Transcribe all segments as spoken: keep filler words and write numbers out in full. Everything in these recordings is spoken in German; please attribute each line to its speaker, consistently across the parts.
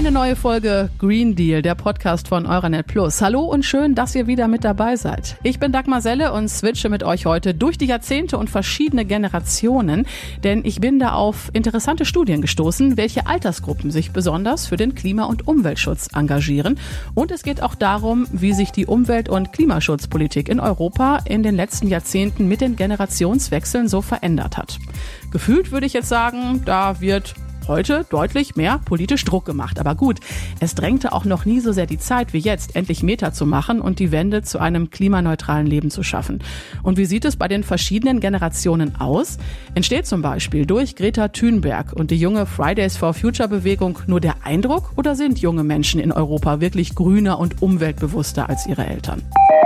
Speaker 1: Eine neue Folge Green Deal, der Podcast von Euranet Plus. Hallo und schön, dass ihr wieder mit dabei seid. Ich bin Dagmar Selle und switche mit euch heute durch die Jahrzehnte und verschiedene Generationen, denn ich bin da auf interessante Studien gestoßen, welche Altersgruppen sich besonders für den Klima- und Umweltschutz engagieren. Und es geht auch darum, wie sich die Umwelt- und Klimaschutzpolitik in Europa in den letzten Jahrzehnten mit den Generationswechseln so verändert hat. Gefühlt würde ich jetzt sagen, da wird heute deutlich mehr politisch Druck gemacht. Aber gut, es drängte auch noch nie so sehr die Zeit wie jetzt, endlich Meter zu machen und die Wende zu einem klimaneutralen Leben zu schaffen. Und wie sieht es bei den verschiedenen Generationen aus? Entsteht zum Beispiel durch Greta Thunberg und die junge Fridays for Future Bewegung nur der Eindruck, oder sind junge Menschen in Europa wirklich grüner und umweltbewusster als ihre Eltern?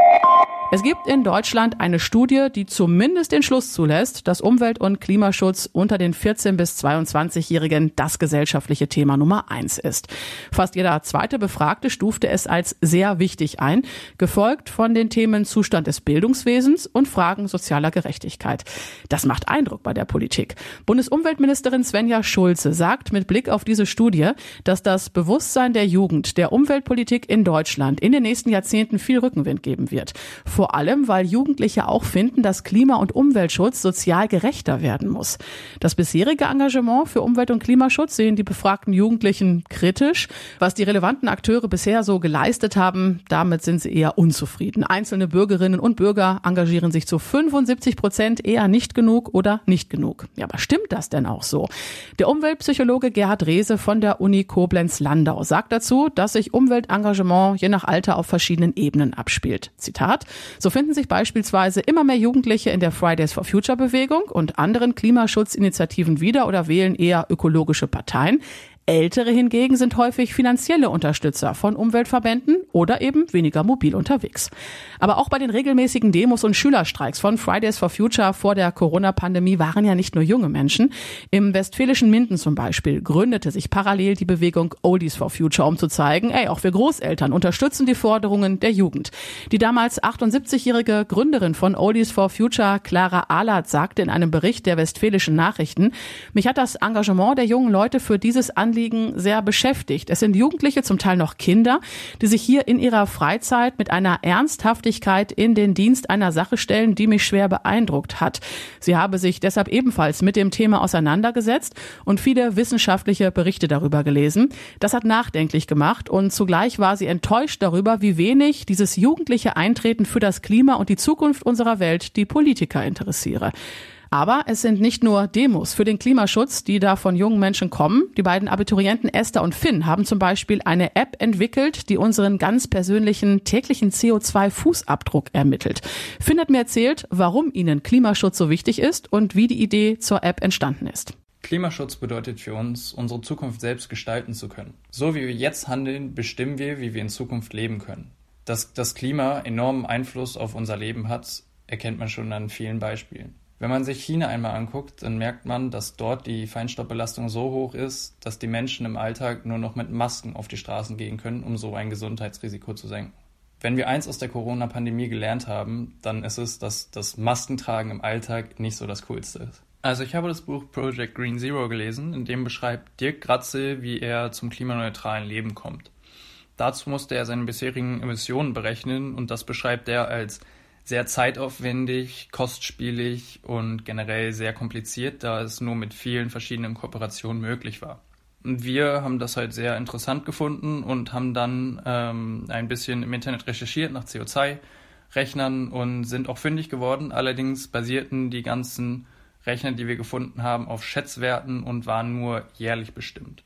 Speaker 1: Es gibt in Deutschland eine Studie, die zumindest den Schluss zulässt, dass Umwelt- und Klimaschutz unter den vierzehn- bis zweiundzwanzigjährigen das gesellschaftliche Thema Nummer eins ist. Fast jeder zweite Befragte stufte es als sehr wichtig ein, gefolgt von den Themen Zustand des Bildungswesens und Fragen sozialer Gerechtigkeit. Das macht Eindruck bei der Politik. Bundesumweltministerin Svenja Schulze sagt mit Blick auf diese Studie, dass das Bewusstsein der Jugend der Umweltpolitik in Deutschland in den nächsten Jahrzehnten viel Rückenwind geben wird. Vor allem, weil Jugendliche auch finden, dass Klima- und Umweltschutz sozial gerechter werden muss. Das bisherige Engagement für Umwelt- und Klimaschutz sehen die befragten Jugendlichen kritisch. Was die relevanten Akteure bisher so geleistet haben, damit sind sie eher unzufrieden. Einzelne Bürgerinnen und Bürger engagieren sich zu fünfundsiebzig Prozent eher nicht genug oder nicht genug. Ja, aber stimmt das denn auch so? Der Umweltpsychologe Gerhard Rehse von der Uni Koblenz-Landau sagt dazu, dass sich Umweltengagement je nach Alter auf verschiedenen Ebenen abspielt. Zitat: So finden sich beispielsweise immer mehr Jugendliche in der Fridays for Future Bewegung und anderen Klimaschutzinitiativen wieder oder wählen eher ökologische Parteien. Ältere hingegen sind häufig finanzielle Unterstützer von Umweltverbänden oder eben weniger mobil unterwegs. Aber auch bei den regelmäßigen Demos und Schülerstreiks von Fridays for Future vor der Corona-Pandemie waren ja nicht nur junge Menschen. Im westfälischen Minden zum Beispiel gründete sich parallel die Bewegung Oldies for Future, um zu zeigen, ey, auch wir Großeltern unterstützen die Forderungen der Jugend. Die damals achtundsiebzigjährige Gründerin von Oldies for Future, Clara Ahlert, sagte in einem Bericht der Westfälischen Nachrichten: Mich hat das Engagement der jungen Leute für dieses Anliegen sehr beschäftigt. Es sind Jugendliche, zum Teil noch Kinder, die sich hier in ihrer Freizeit mit einer Ernsthaftigkeit in den Dienst einer Sache stellen, die mich schwer beeindruckt hat. Sie habe sich deshalb ebenfalls mit dem Thema auseinandergesetzt und viele wissenschaftliche Berichte darüber gelesen. Das hat nachdenklich gemacht und zugleich war sie enttäuscht darüber, wie wenig dieses jugendliche Eintreten für das Klima und die Zukunft unserer Welt die Politiker interessiere. Aber es sind nicht nur Demos für den Klimaschutz, die da von jungen Menschen kommen. Die beiden Abiturienten Esther und Finn haben zum Beispiel eine App entwickelt, die unseren ganz persönlichen täglichen C O zwei Fußabdruck ermittelt. Finn hat mir erzählt, warum ihnen Klimaschutz so wichtig ist und wie die Idee zur App entstanden ist.
Speaker 2: Klimaschutz bedeutet für uns, unsere Zukunft selbst gestalten zu können. So wie wir jetzt handeln, bestimmen wir, wie wir in Zukunft leben können. Dass das Klima enormen Einfluss auf unser Leben hat, erkennt man schon an vielen Beispielen. Wenn man sich China einmal anguckt, dann merkt man, dass dort die Feinstaubbelastung so hoch ist, dass die Menschen im Alltag nur noch mit Masken auf die Straßen gehen können, um so ein Gesundheitsrisiko zu senken. Wenn wir eins aus der Corona-Pandemie gelernt haben, dann ist es, dass das Maskentragen im Alltag nicht so das Coolste ist. Also ich habe das Buch Project Green Zero gelesen, in dem beschreibt Dirk Gratze, wie er zum klimaneutralen Leben kommt. Dazu musste er seine bisherigen Emissionen berechnen und das beschreibt er als sehr zeitaufwendig, kostspielig und generell sehr kompliziert, da es nur mit vielen verschiedenen Kooperationen möglich war. Und wir haben das halt sehr interessant gefunden und haben dann ähm, ein bisschen im Internet recherchiert nach C O zwei Rechnern und sind auch fündig geworden. Allerdings basierten die ganzen Rechner, die wir gefunden haben, auf Schätzwerten und waren nur jährlich bestimmt.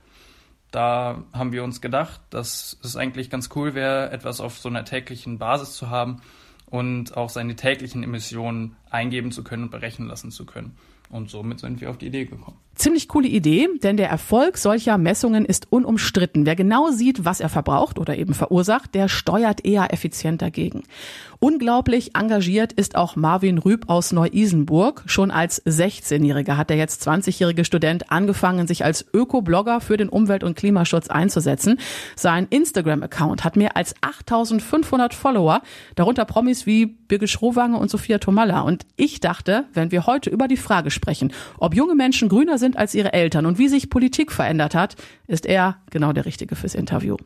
Speaker 2: Da haben wir uns gedacht, dass es eigentlich ganz cool wäre, etwas auf so einer täglichen Basis zu haben und auch seine täglichen Emissionen eingeben zu können und berechnen lassen zu können. Und somit sind wir auf die Idee gekommen.
Speaker 1: Ziemlich coole Idee, denn der Erfolg solcher Messungen ist unumstritten. Wer genau sieht, was er verbraucht oder eben verursacht, der steuert eher effizient dagegen. Unglaublich engagiert ist auch Marvin Rüb aus Neu-Isenburg. Schon als sechzehnjähriger hat der jetzt zwanzigjährige Student angefangen, sich als Öko-Blogger für den Umwelt- und Klimaschutz einzusetzen. Sein Instagram-Account hat mehr als achttausendfünfhundert Follower, darunter Promis wie Birgit Schrowange und Sophia Tomalla. Und ich dachte, wenn wir heute über die Frage sprechen, sprechen. Ob junge Menschen grüner sind als ihre Eltern und wie sich Politik verändert hat, ist er genau der Richtige fürs Interview.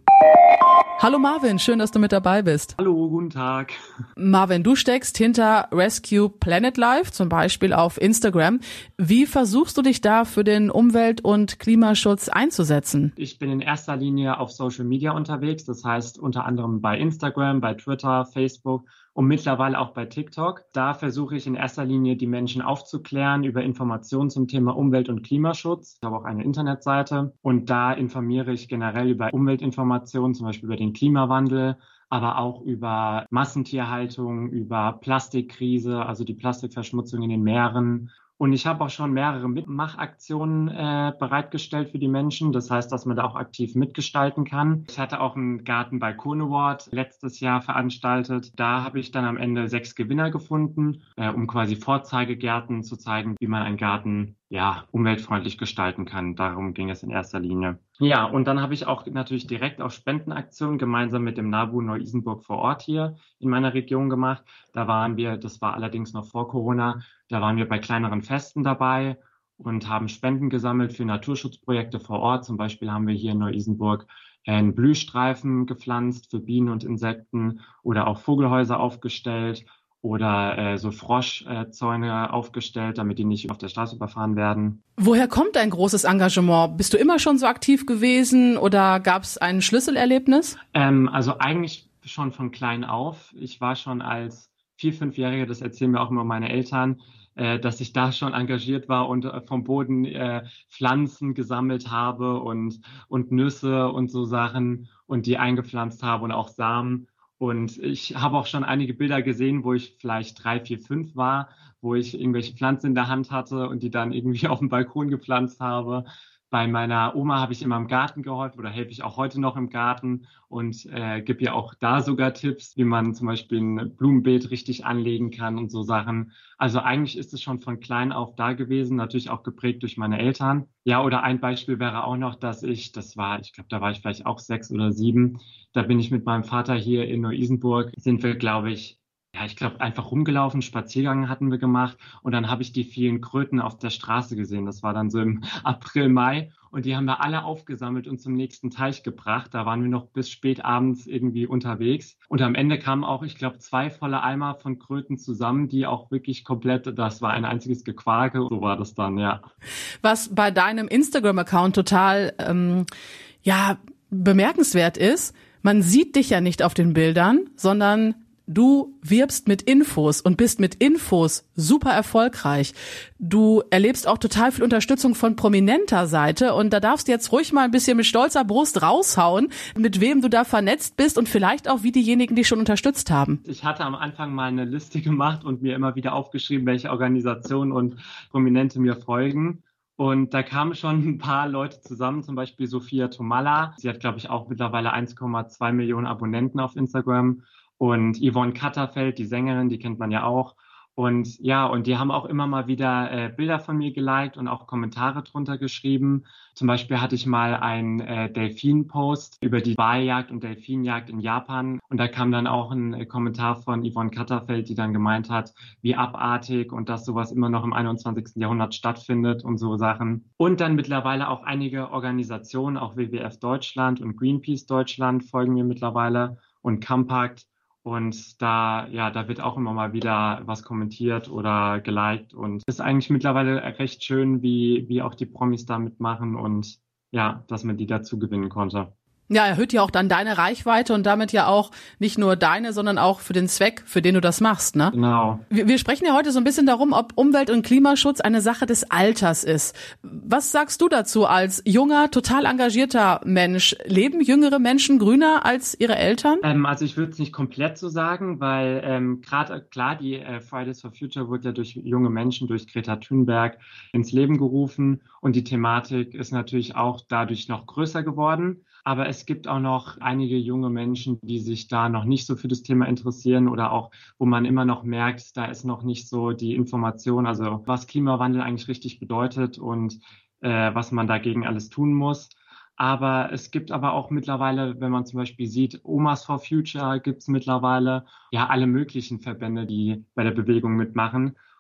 Speaker 1: Hallo Marvin, schön, dass du mit dabei bist.
Speaker 3: Hallo, guten Tag.
Speaker 1: Marvin, du steckst hinter Rescue Planet Life, zum Beispiel auf Instagram. Wie versuchst du dich da für den Umwelt- und Klimaschutz einzusetzen?
Speaker 3: Ich bin in erster Linie auf Social Media unterwegs, das heißt unter anderem bei Instagram, bei Twitter, Facebook und mittlerweile auch bei TikTok. Da versuche ich in erster Linie die Menschen aufzuklären über Informationen zum Thema Umwelt- und Klimaschutz. Ich habe auch eine Internetseite und da informiere ich generell über Umweltinformationen, zum Beispiel über den Klimawandel, aber auch über Massentierhaltung, über Plastikkrise, also die Plastikverschmutzung in den Meeren. Und ich habe auch schon mehrere Mitmachaktionen äh, bereitgestellt für die Menschen. Das heißt, dass man da auch aktiv mitgestalten kann. Ich hatte auch einen Garten-Balkon Award letztes Jahr veranstaltet. Da habe ich dann am Ende sechs Gewinner gefunden, äh, um quasi Vorzeigegärten zu zeigen, wie man einen Garten ja umweltfreundlich gestalten kann. Darum ging es in erster Linie. Ja, und dann habe ich auch natürlich direkt auch Spendenaktionen gemeinsam mit dem NABU Neu-Isenburg vor Ort hier in meiner Region gemacht. Da waren wir, das war allerdings noch vor Corona, da waren wir bei kleineren Festen dabei und haben Spenden gesammelt für Naturschutzprojekte vor Ort. Zum Beispiel haben wir hier in Neu-Isenburg einen Blühstreifen gepflanzt für Bienen und Insekten oder auch Vogelhäuser aufgestellt oder äh, so Froschzäune aufgestellt, damit die nicht auf der Straße überfahren werden.
Speaker 1: Woher kommt dein großes Engagement? Bist du immer schon so aktiv gewesen oder gab es ein Schlüsselerlebnis?
Speaker 3: Ähm, also eigentlich schon von klein auf. Ich war schon als vier-, fünfjähriger, das erzählen mir auch immer meine Eltern, äh, dass ich da schon engagiert war und äh, vom Boden äh, Pflanzen gesammelt habe und, und Nüsse und so Sachen und die eingepflanzt habe und auch Samen. Und ich habe auch schon einige Bilder gesehen, wo ich vielleicht drei, vier, fünf war, wo ich irgendwelche Pflanzen in der Hand hatte und die dann irgendwie auf dem Balkon gepflanzt habe. Bei meiner Oma habe ich immer im Garten geholfen oder helfe ich auch heute noch im Garten und äh, gebe ihr auch da sogar Tipps, wie man zum Beispiel ein Blumenbeet richtig anlegen kann und so Sachen. Also eigentlich ist es schon von klein auf da gewesen, natürlich auch geprägt durch meine Eltern. Ja, oder ein Beispiel wäre auch noch, dass ich, das war, ich glaube, da war ich vielleicht auch sechs oder sieben, da bin ich mit meinem Vater hier in Neu-Isenburg, sind wir, glaube ich, ja, ich glaube, einfach rumgelaufen, Spaziergang hatten wir gemacht und dann habe ich die vielen Kröten auf der Straße gesehen. Das war dann so im April, Mai und die haben wir alle aufgesammelt und zum nächsten Teich gebracht. Da waren wir noch bis spät abends irgendwie unterwegs und am Ende kamen auch, ich glaube, zwei volle Eimer von Kröten zusammen, die auch wirklich komplett, das war ein einziges Gequake. So war das dann, ja.
Speaker 1: Was bei deinem Instagram-Account total, ähm, ja, bemerkenswert ist, man sieht dich ja nicht auf den Bildern, sondern du wirbst mit Infos und bist mit Infos super erfolgreich. Du erlebst auch total viel Unterstützung von prominenter Seite und da darfst du jetzt ruhig mal ein bisschen mit stolzer Brust raushauen, mit wem du da vernetzt bist und vielleicht auch, wie diejenigen dich schon unterstützt haben.
Speaker 3: Ich hatte am Anfang mal eine Liste gemacht und mir immer wieder aufgeschrieben, welche Organisationen und Prominente mir folgen. Und da kamen schon ein paar Leute zusammen, zum Beispiel Sophia Tomalla. Sie hat, glaube ich, auch mittlerweile eins Komma zwei Millionen Abonnenten auf Instagram. Und Yvonne Katterfeld, die Sängerin, die kennt man ja auch. Und ja, und die haben auch immer mal wieder äh, Bilder von mir geliked und auch Kommentare drunter geschrieben. Zum Beispiel hatte ich mal einen äh, Delfin-Post über die Waljagd und Delfinjagd in Japan. Und da kam dann auch ein äh, Kommentar von Yvonne Katterfeld, die dann gemeint hat, wie abartig und dass sowas immer noch im einundzwanzigsten Jahrhundert stattfindet und so Sachen. Und dann mittlerweile auch einige Organisationen, auch W W F Deutschland und Greenpeace Deutschland folgen mir mittlerweile und Compact. Und da, ja, da wird auch immer mal wieder was kommentiert oder geliked. Und es ist eigentlich mittlerweile recht schön, wie, wie auch die Promis da mitmachen und ja, dass man die dazu gewinnen konnte.
Speaker 1: Ja, erhöht ja auch dann deine Reichweite und damit ja auch nicht nur deine, sondern auch für den Zweck, für den du das machst, ne?
Speaker 3: Genau.
Speaker 1: Wir, wir sprechen ja heute so ein bisschen darum, ob Umwelt- und Klimaschutz eine Sache des Alters ist. Was sagst du dazu als junger, total engagierter Mensch? Leben jüngere Menschen grüner als ihre Eltern?
Speaker 3: Ähm, also ich würde es nicht komplett so sagen, weil ähm, gerade klar, die äh, Fridays for Future wurde ja durch junge Menschen, durch Greta Thunberg ins Leben gerufen und die Thematik ist natürlich auch dadurch noch größer geworden. Aber es gibt auch noch einige junge Menschen, die sich da noch nicht so für das Thema interessieren oder auch, wo man immer noch merkt, da ist noch nicht so die Information, also was Klimawandel eigentlich richtig bedeutet und äh, was man dagegen alles tun muss. Aber es gibt aber auch mittlerweile, wenn man zum Beispiel sieht, Omas for Future gibt es mittlerweile, ja alle möglichen Verbände, die bei der Bewegung mitmachen.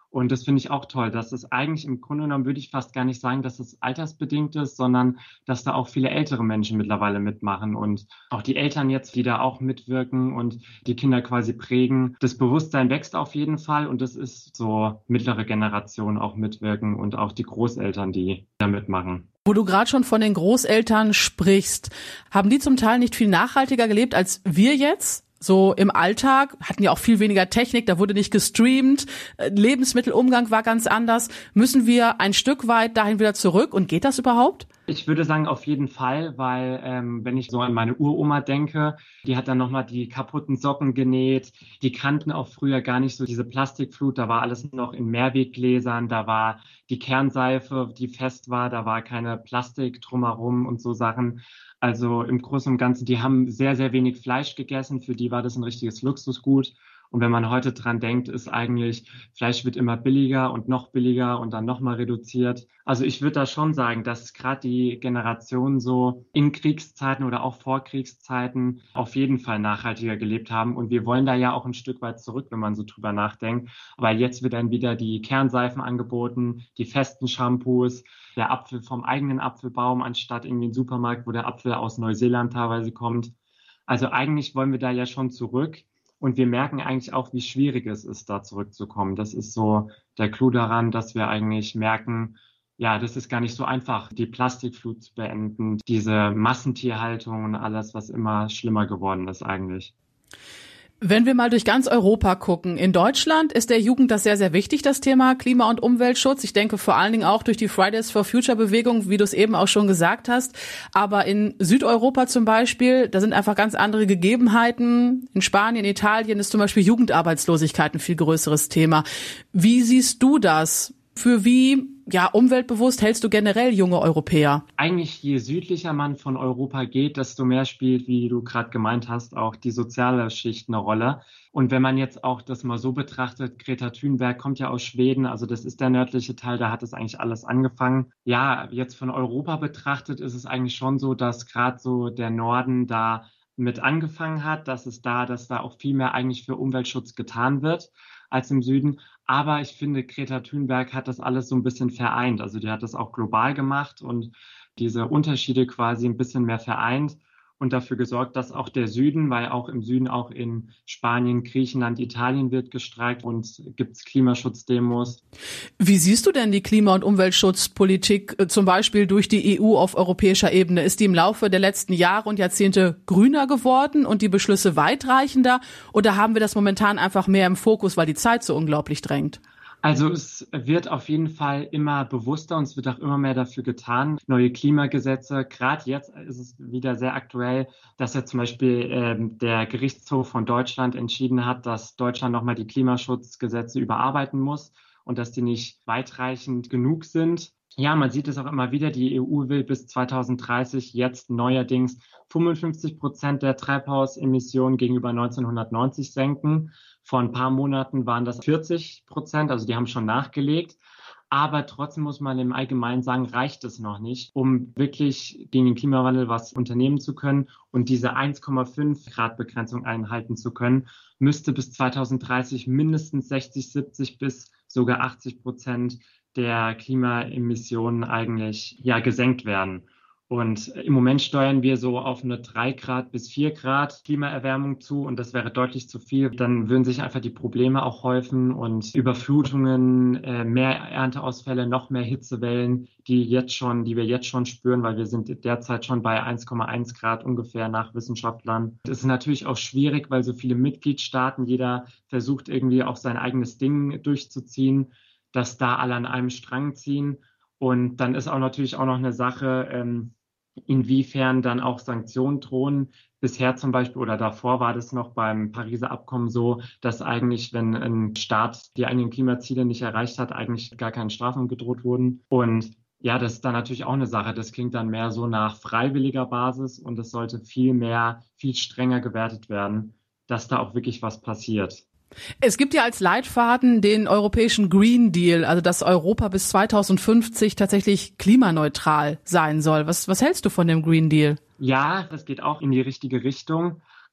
Speaker 3: Und das finde ich auch toll, dass es eigentlich im Grunde genommen, würde ich fast gar nicht sagen, dass es altersbedingt ist, sondern dass da auch viele ältere Menschen mittlerweile mitmachen und auch die Eltern jetzt, die da auch mitwirken und die Kinder quasi prägen. Das Bewusstsein wächst auf jeden Fall und das ist so mittlere Generation auch mitwirken und auch die Großeltern, die da mitmachen.
Speaker 1: Wo du gerade schon von den Großeltern sprichst, haben die zum Teil nicht viel nachhaltiger gelebt als wir jetzt? So im Alltag hatten ja auch viel weniger Technik, da wurde nicht gestreamt, Lebensmittelumgang war ganz anders. Müssen wir ein Stück weit dahin wieder zurück und geht das überhaupt?
Speaker 3: Ich würde sagen, auf jeden Fall, weil ähm, wenn ich so an meine Uroma denke, die hat dann nochmal die kaputten Socken genäht. Die kannten auch früher gar nicht so diese Plastikflut, da war alles noch in Mehrweggläsern, da war die Kernseife, die fest war, da war keine Plastik drumherum und so Sachen. Also im Großen und Ganzen, die haben sehr, sehr wenig Fleisch gegessen. Für die war das ein richtiges Luxusgut. Und wenn man heute dran denkt, ist eigentlich, Fleisch wird immer billiger und noch billiger und dann nochmal reduziert. Also ich würde da schon sagen, dass gerade die Generationen so in Kriegszeiten oder auch vor Kriegszeiten auf jeden Fall nachhaltiger gelebt haben. Und wir wollen da ja auch ein Stück weit zurück, wenn man so drüber nachdenkt. Weil jetzt wird dann wieder die Kernseifen angeboten, die festen Shampoos, der Apfel vom eigenen Apfelbaum, anstatt irgendwie ein Supermarkt, wo der Apfel aus Neuseeland teilweise kommt. Also eigentlich wollen wir da ja schon zurück. Und wir merken eigentlich auch, wie schwierig es ist, da zurückzukommen. Das ist so der Clou daran, dass wir eigentlich merken, ja, das ist gar nicht so einfach, die Plastikflut zu beenden, diese Massentierhaltung und alles, was immer schlimmer geworden ist eigentlich.
Speaker 1: Wenn wir mal durch ganz Europa gucken, in Deutschland ist der Jugend das sehr, sehr wichtig, das Thema Klima- und Umweltschutz. Ich denke vor allen Dingen auch durch die Fridays for Future-Bewegung, wie du es eben auch schon gesagt hast. Aber in Südeuropa zum Beispiel, da sind einfach ganz andere Gegebenheiten. In Spanien, Italien ist zum Beispiel Jugendarbeitslosigkeit ein viel größeres Thema. Wie siehst du das? Für wie ja umweltbewusst hältst du generell junge Europäer?
Speaker 3: Eigentlich je südlicher man von Europa geht, desto mehr spielt, wie du gerade gemeint hast, auch die soziale Schicht eine Rolle. Und wenn man jetzt auch das mal so betrachtet, Greta Thunberg kommt ja aus Schweden, also das ist der nördliche Teil, da hat es eigentlich alles angefangen. Ja, jetzt von Europa betrachtet ist es eigentlich schon so, dass gerade so der Norden da mit angefangen hat, dass es da, dass da auch viel mehr eigentlich für Umweltschutz getan wird als im Süden. Aber ich finde, Greta Thunberg hat das alles so ein bisschen vereint. Also die hat das auch global gemacht und diese Unterschiede quasi ein bisschen mehr vereint und dafür gesorgt, dass auch der Süden, weil auch im Süden, auch in Spanien, Griechenland, Italien wird gestreikt und gibt's Klimaschutzdemos.
Speaker 1: Wie siehst du denn die Klima- und Umweltschutzpolitik zum Beispiel durch die E U auf europäischer Ebene? Ist die im Laufe der letzten Jahre und Jahrzehnte grüner geworden und die Beschlüsse weitreichender? Oder haben wir das momentan einfach mehr im Fokus, weil die Zeit so unglaublich drängt?
Speaker 3: Also es wird auf jeden Fall immer bewusster und es wird auch immer mehr dafür getan. Neue Klimagesetze, gerade jetzt ist es wieder sehr aktuell, dass ja zum Beispiel ähm, der Gerichtshof von Deutschland entschieden hat, dass Deutschland nochmal die Klimaschutzgesetze überarbeiten muss und dass die nicht weitreichend genug sind. Ja, man sieht es auch immer wieder, die E U will bis zweitausenddreißig jetzt neuerdings fünfundfünfzig Prozent der Treibhausemissionen gegenüber neunzehnhundertneunzig senken. Vor ein paar Monaten waren das vierzig Prozent, also die haben schon nachgelegt. Aber trotzdem muss man im Allgemeinen sagen, reicht es noch nicht, um wirklich gegen den Klimawandel was unternehmen zu können und diese eins Komma fünf Grad Begrenzung einhalten zu können, müsste bis zweitausenddreißig mindestens sechzig, siebzig bis sogar achtzig Prozent der Klimaemissionen eigentlich ja gesenkt werden. Und im Moment steuern wir so auf eine drei Grad bis vier Grad Klimaerwärmung zu und das wäre deutlich zu viel. Dann würden sich einfach die Probleme auch häufen und Überflutungen, äh, mehr Ernteausfälle, noch mehr Hitzewellen, die jetzt schon, die wir jetzt schon spüren, weil wir sind derzeit schon bei eins Komma eins Grad ungefähr nach Wissenschaftlern. Das ist natürlich auch schwierig, weil so viele Mitgliedstaaten, jeder versucht irgendwie auch sein eigenes Ding durchzuziehen, dass da alle an einem Strang ziehen. Und dann ist auch natürlich auch noch eine Sache, ähm, inwiefern dann auch Sanktionen drohen. Bisher zum Beispiel oder davor war das noch beim Pariser Abkommen so, dass eigentlich, wenn ein Staat die eigenen Klimaziele nicht erreicht hat, eigentlich gar keine Strafen gedroht wurden. Und ja, das ist dann natürlich auch eine Sache. Das klingt dann mehr so nach freiwilliger Basis und es sollte viel mehr, viel strenger gewertet werden, dass da auch wirklich was passiert.
Speaker 1: Es gibt ja als Leitfaden den europäischen Green Deal, also dass Europa bis zweitausendfünfzig tatsächlich klimaneutral sein soll. Was, was hältst du von dem Green Deal?
Speaker 3: Ja, das geht auch in die richtige Richtung.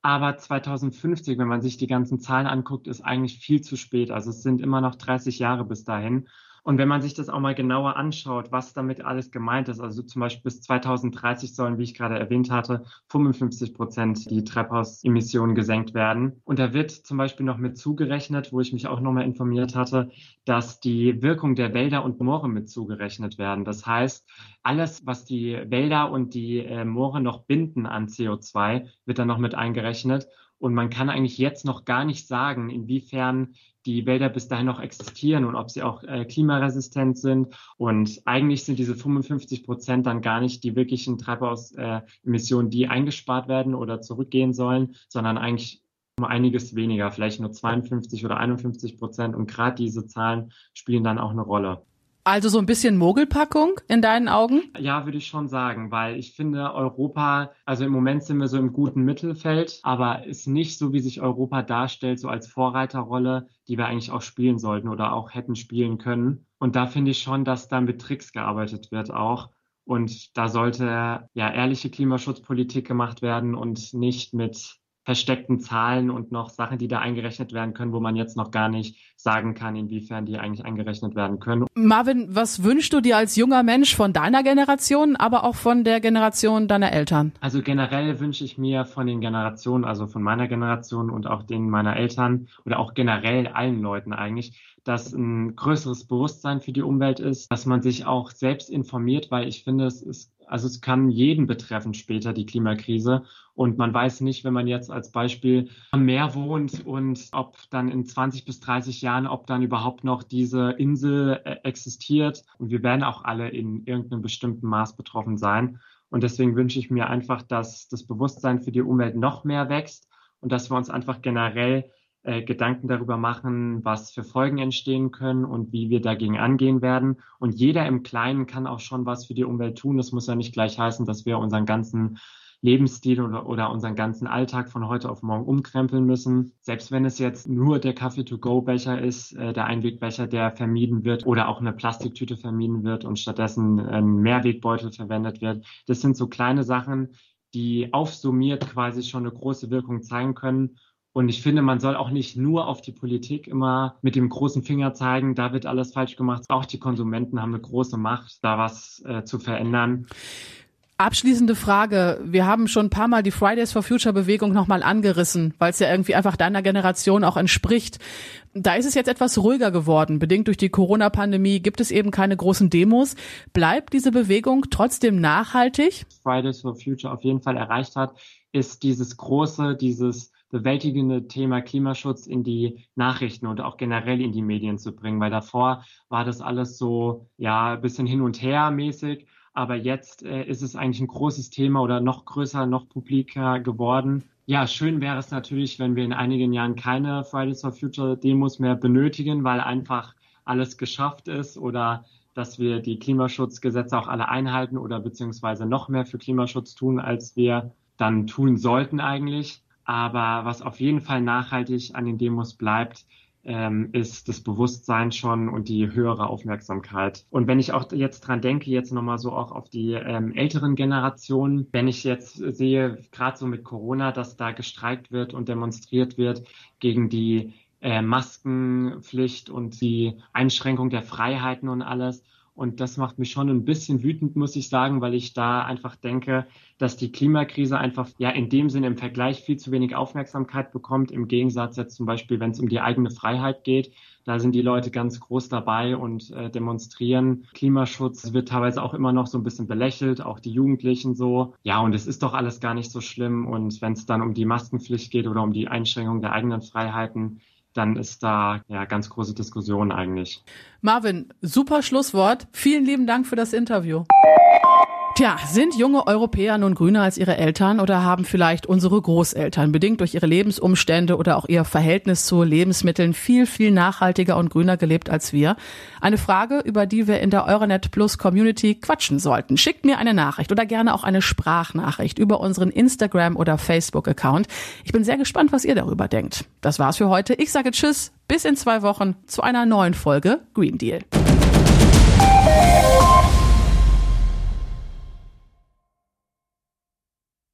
Speaker 3: Aber zweitausendfünfzig, wenn man sich die ganzen Zahlen anguckt, ist eigentlich viel zu spät. Also es sind immer noch dreißig Jahre bis dahin. Und wenn man sich das auch mal genauer anschaut, was damit alles gemeint ist, also zum Beispiel bis zweitausenddreißig sollen, wie ich gerade erwähnt hatte, fünfundfünfzig Prozent die Treibhausemissionen gesenkt werden. Und da wird zum Beispiel noch mit zugerechnet, wo ich mich auch nochmal informiert hatte, dass die Wirkung der Wälder und Moore mit zugerechnet werden. Das heißt, alles, was die Wälder und die äh, Moore noch binden an C O zwei, wird dann noch mit eingerechnet. Und man kann eigentlich jetzt noch gar nicht sagen, inwiefern die Wälder bis dahin noch existieren und ob sie auch äh, klimaresistent sind. Und eigentlich sind diese fünfundfünfzig Prozent dann gar nicht die wirklichen Treibhausemissionen, die eingespart werden oder zurückgehen sollen, sondern eigentlich um einiges weniger, vielleicht nur zweiundfünfzig oder einundfünfzig Prozent. Und gerade diese Zahlen spielen dann auch eine Rolle.
Speaker 1: Also so ein bisschen Mogelpackung in deinen Augen?
Speaker 3: Ja, würde ich schon sagen, weil ich finde Europa, also im Moment sind wir so im guten Mittelfeld, aber ist nicht so, wie sich Europa darstellt, so als Vorreiterrolle, die wir eigentlich auch spielen sollten oder auch hätten spielen können. Und da finde ich schon, dass da mit Tricks gearbeitet wird auch. Und da sollte ja ehrliche Klimaschutzpolitik gemacht werden und nicht mit versteckten Zahlen und noch Sachen, die da eingerechnet werden können, wo man jetzt noch gar nicht sagen kann, inwiefern die eigentlich eingerechnet werden können.
Speaker 1: Marvin, was wünschst du dir als junger Mensch von deiner Generation, aber auch von der Generation deiner Eltern?
Speaker 3: Also generell wünsche ich mir von den Generationen, also von meiner Generation und auch denen meiner Eltern oder auch generell allen Leuten eigentlich, dass ein größeres Bewusstsein für die Umwelt ist, dass man sich auch selbst informiert, weil ich finde, es ist, also es kann jeden betreffen später, die Klimakrise. Und man weiß nicht, wenn man jetzt als Beispiel am Meer wohnt und ob dann in zwanzig bis dreißig Jahren, ob dann überhaupt noch diese Insel äh, existiert. Und wir werden auch alle in irgendeinem bestimmten Maß betroffen sein. Und deswegen wünsche ich mir einfach, dass das Bewusstsein für die Umwelt noch mehr wächst und dass wir uns einfach generell äh, Gedanken darüber machen, was für Folgen entstehen können und wie wir dagegen angehen werden. Und jeder im Kleinen kann auch schon was für die Umwelt tun. Das muss ja nicht gleich heißen, dass wir unseren ganzen Lebensstil oder, oder unseren ganzen Alltag von heute auf morgen umkrempeln müssen. Selbst wenn es jetzt nur der Kaffee-to-go-Becher ist, äh, der Einwegbecher, der vermieden wird oder auch eine Plastiktüte vermieden wird und stattdessen ein Mehrwegbeutel verwendet wird. Das sind so kleine Sachen, die aufsummiert quasi schon eine große Wirkung zeigen können. Und ich finde, man soll auch nicht nur auf die Politik immer mit dem großen Finger zeigen, da wird alles falsch gemacht. Auch die Konsumenten haben eine große Macht, da was äh, zu verändern.
Speaker 1: Abschließende Frage. Wir haben schon ein paar Mal die Fridays for Future Bewegung nochmal angerissen, weil es ja irgendwie einfach deiner Generation auch entspricht. Da ist es jetzt etwas ruhiger geworden. Bedingt durch die Corona-Pandemie gibt es eben keine großen Demos. Bleibt diese Bewegung trotzdem nachhaltig?
Speaker 3: Fridays for Future auf jeden Fall erreicht hat, ist dieses große, dieses bewältigende Thema Klimaschutz in die Nachrichten und auch generell in die Medien zu bringen, weil davor war das alles so, ja, ein bisschen hin und her mäßig. Aber jetzt äh, ist es eigentlich ein großes Thema oder noch größer, noch publiker geworden. Ja, schön wäre es natürlich, wenn wir in einigen Jahren keine Fridays for Future Demos mehr benötigen, weil einfach alles geschafft ist oder dass wir die Klimaschutzgesetze auch alle einhalten oder beziehungsweise noch mehr für Klimaschutz tun, als wir dann tun sollten eigentlich. Aber was auf jeden Fall nachhaltig an den Demos bleibt, ähm, ist das Bewusstsein schon und die höhere Aufmerksamkeit. Und wenn ich auch jetzt dran denke, jetzt nochmal so auch auf die ähm, älteren Generationen, wenn ich jetzt sehe, gerade so mit Corona, dass da gestreikt wird und demonstriert wird gegen die äh, Maskenpflicht und die Einschränkung der Freiheiten und alles. Und das macht mich schon ein bisschen wütend, muss ich sagen, weil ich da einfach denke, dass die Klimakrise einfach ja in dem Sinne im Vergleich viel zu wenig Aufmerksamkeit bekommt. Im Gegensatz jetzt zum Beispiel, wenn es um die eigene Freiheit geht, da sind die Leute ganz groß dabei und äh, demonstrieren. Klimaschutz wird teilweise auch immer noch so ein bisschen belächelt, auch die Jugendlichen so. Ja, und es ist doch alles gar nicht so schlimm. Und wenn es dann um die Maskenpflicht geht oder um die Einschränkung der eigenen Freiheiten, dann ist da ja ganz große Diskussion eigentlich.
Speaker 1: Marvin, super Schlusswort. Vielen lieben Dank für das Interview. Tja, sind junge Europäer nun grüner als ihre Eltern oder haben vielleicht unsere Großeltern bedingt durch ihre Lebensumstände oder auch ihr Verhältnis zu Lebensmitteln viel, viel nachhaltiger und grüner gelebt als wir? Eine Frage, über die wir in der Euranet Plus Community quatschen sollten. Schickt mir eine Nachricht oder gerne auch eine Sprachnachricht über unseren Instagram- oder Facebook-Account. Ich bin sehr gespannt, was ihr darüber denkt. Das war's für heute. Ich sage Tschüss, bis in zwei Wochen zu einer neuen Folge Green Deal.